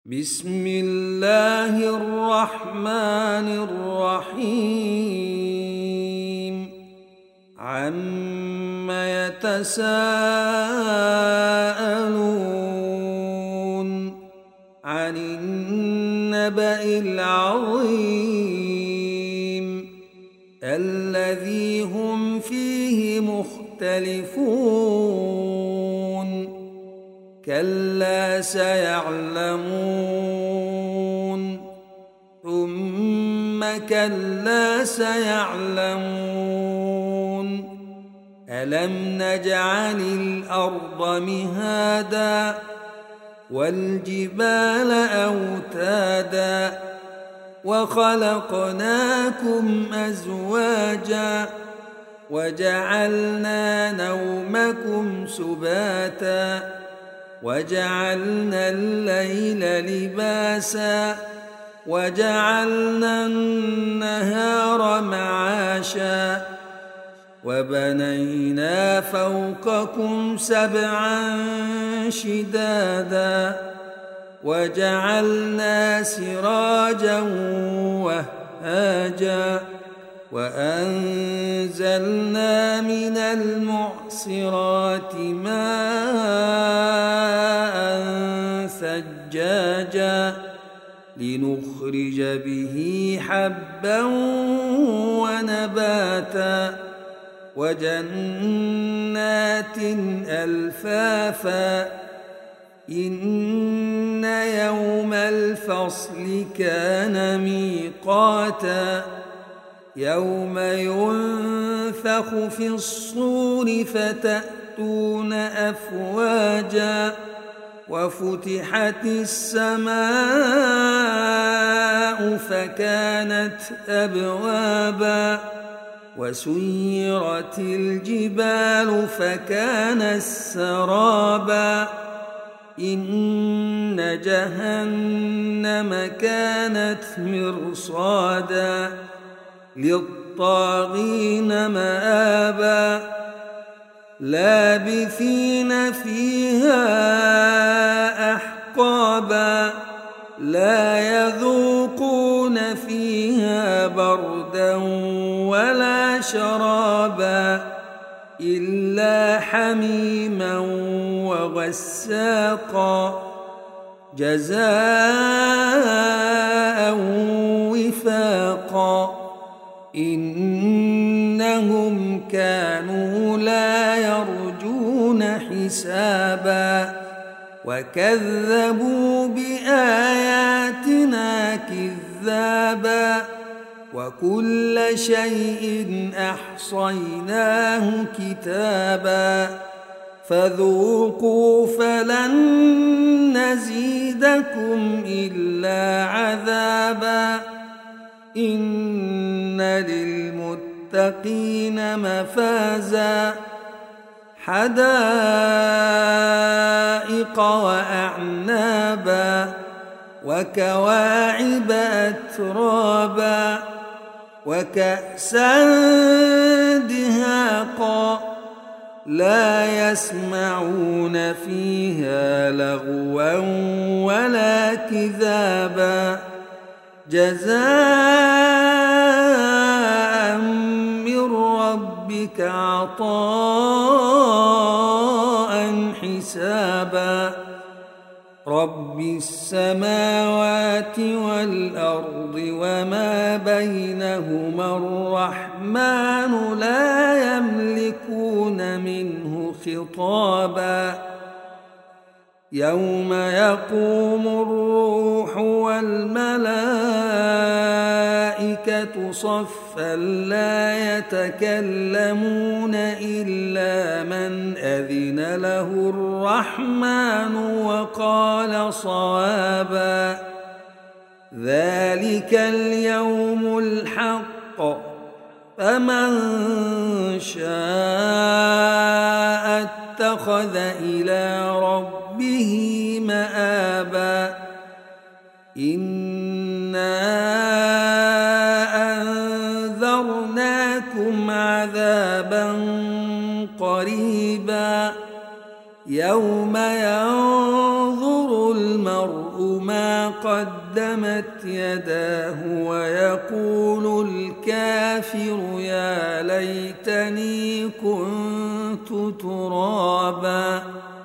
بسم الله الرحمن الرحيم عم يتساءلون عن النبأ العظيم الذي هم فيه مختلفون كلا سيعلمون ثم كلا سيعلمون ألم نجعل الأرض مهادا والجبال أوتادا وخلقناكم أزواجا وجعلنا نومكم سباتا وجعلنا الليل لباسا وجعلنا النهار معاشا وبنينا فوقكم سبعا شدادا وجعلنا سراجا وهاجا وأنزلنا من المعصرات ماء ثجاجا لنخرج به حبا ونباتا وجنات ألفافا إن يوم الفصل كان ميقاتا يوم ينفخ في الصور فتأتون أفواجا وفتحت السماء فكانت أبوابا وسيرت الجبال فكانت سرابا إن جهنم كانت مرصادا للطاغين مآبا لابثين فيها أحقابا لا يذوقون فيها بردا ولا شرابا إلا حميما وغساقا جزاء وفاقا إنهم كانوا لا يرجون حسابا وكذبوا بآياتنا كذابا وكل شيء أحصيناه كتابا فذوقوا فلن نزيدكم إلا عذابا إن للمتقين مفازا حدائق وأعنابا وكواعب أترابا وكأسا دهاقا لا يسمعون فيها لغوا ولا كذابا جزاء من ربك عطاء حسابا رب السماوات والأرض وما بينهما الرحمن لا يملكون منه خطابا يوم يقوم الروح والملائكة صفا لا يتكلمون إلا من أذن له الرحمن وقال صوابا ذلك اليوم الحق فمن شاء اتخذ إلى ربه مآبا إنا أنذرناكم عذابا قريبا يوم ينظر المرء ما قدمت يداه ويقول الكافر يا ليتني كنت ترابا